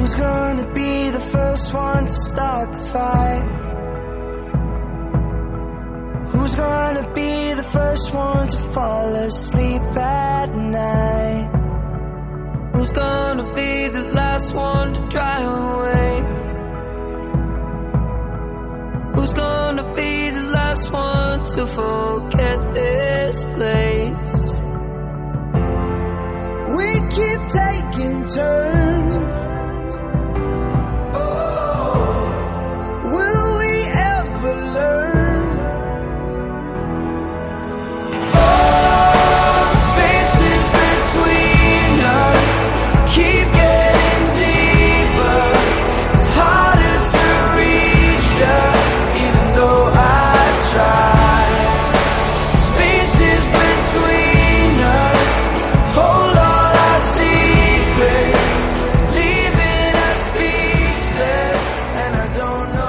Who's gonna be the first one to start the fight? Who's gonna be the first one to fall asleep at night? Who's gonna be the last one to dry away? Who's gonna be the last one to forget this place? We keep taking turns. Will we ever learn? Oh, spaces between us keep getting deeper. It's harder to reach you, even though I try. Spaces between us hold all our secrets, leaving us speechless, and I don't know